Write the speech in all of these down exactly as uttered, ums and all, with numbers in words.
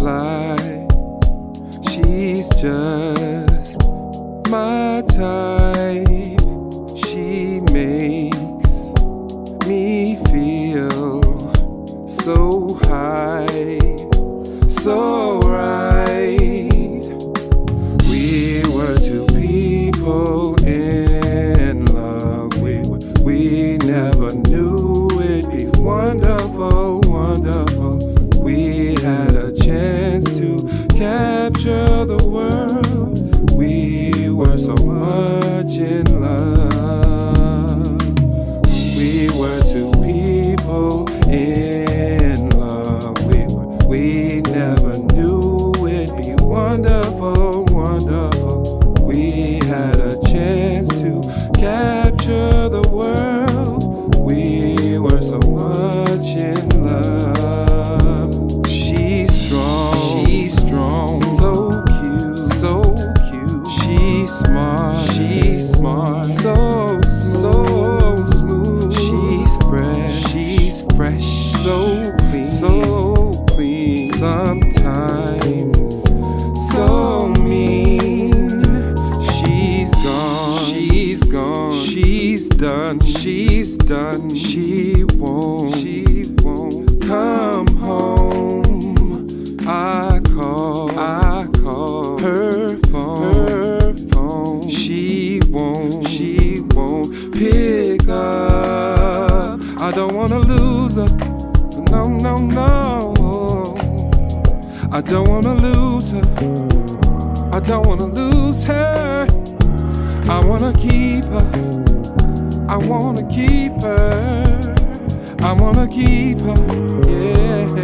fly. She's just my type. She makes me feel so high, so right. We were two people in love. We we never knew it'd be wonderful, wonderful. We had a chance to capture the world. We were so much in love. We were two people in love. We were, we never knew it'd be wonderful, wonderful. We had a chance to capture the world. We were so much in love. She's strong, she's strong, so cute, so cute. She's smart, she's smart, so smooth, so smooth. She's fresh, she's fresh, so clean, so clean. Sometimes so mean. She's gone, she's gone, she's done, she's done. She won't, she won't come home. I call, I call her phone, her phone. She won't, she won't pick up. I don't wanna lose her, no, no, no. I don't wanna lose her, I don't wanna lose her. I wanna keep her, I wanna keep her, I wanna keep her, yeah.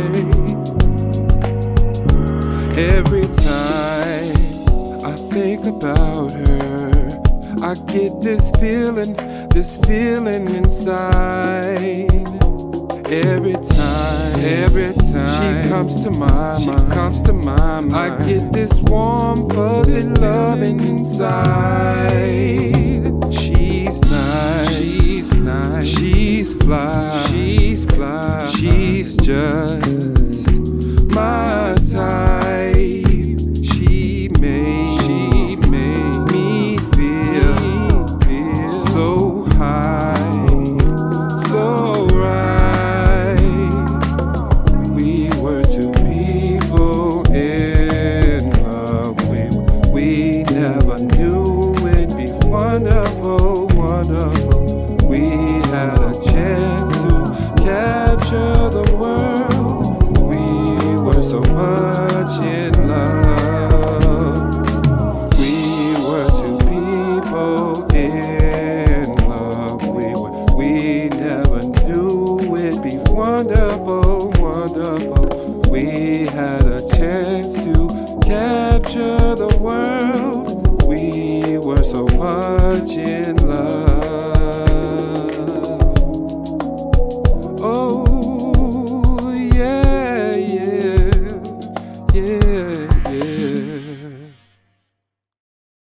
Every time I think about her, I get this feeling, this feeling inside. Every time, every time she comes to my she mind, comes to my mind, I get this warm, fuzzy loving inside. She's nice, she's nice, she's fly, she's fly, she's just my type. She made, she made me feel, feel so high, so right. We were two people in love. We, we never knew it'd be wonderful, wonderful. We had a chance to capture the world. We were so much in love. We were two people in love. We were, we never knew it'd be wonderful, wonderful. We had a chance to capture the world. We were so much in